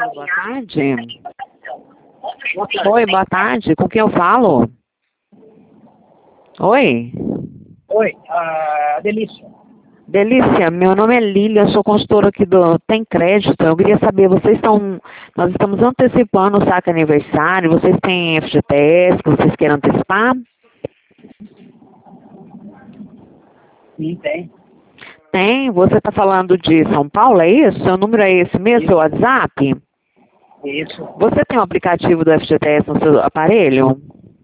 Alô, boa tarde. Oi, boa tarde. Com quem eu falo? Oi? Oi, Delícia. Delícia, meu nome é Lília, eu sou consultora aqui do Tem Crédito. Eu queria saber, nós estamos antecipando o saque aniversário, vocês têm FGTS que vocês querem antecipar? Sim, tem. Tem, você está falando de São Paulo, é isso? Seu número é esse mesmo, seu WhatsApp? Isso. Você tem o aplicativo do FGTS no seu aparelho?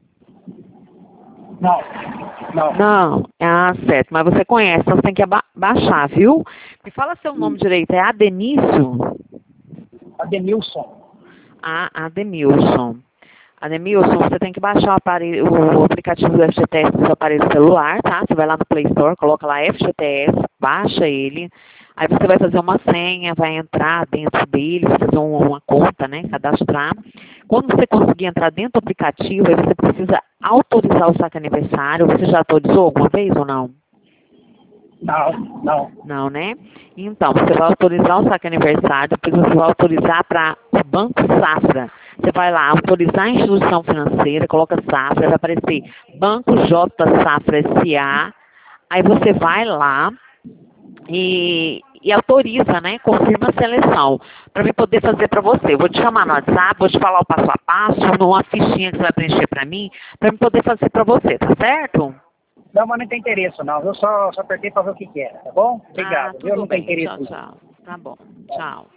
Não, não. Não, ah, certo, mas você conhece, então você tem que baixar, viu? Me fala seu nome direito, é Adenício? Ademilson. Ah, Ademilson. Ademilson, você tem que baixar o aplicativo do FGTS no seu aparelho celular, tá? Você vai lá no Play Store, coloca lá FGTS, baixa ele, aí você vai fazer uma senha, vai entrar dentro dele, vai fazer uma conta, né? Cadastrar. Quando você conseguir entrar dentro do aplicativo, aí você precisa autorizar o saque aniversário. Você já autorizou alguma vez ou não? Não, não. Não, né? Então, você vai autorizar o saque aniversário, depois você vai autorizar para o Banco Safra. Você vai lá, autorizar a instituição financeira, coloca Safra, vai aparecer Banco J Safra S.A. Aí você vai lá e autoriza, né? Confirma a seleção, para mim poder fazer para você. Eu vou te chamar no WhatsApp, vou te falar o passo a passo, numa fichinha que você vai preencher para mim poder fazer para você, tá certo? Não, mas não tem interesse, não. Eu só apertei para ver o que era, tá bom? Obrigado. Tudo Eu não tenho bem. interesse. Tchau, tchau. Tá bom. Tchau.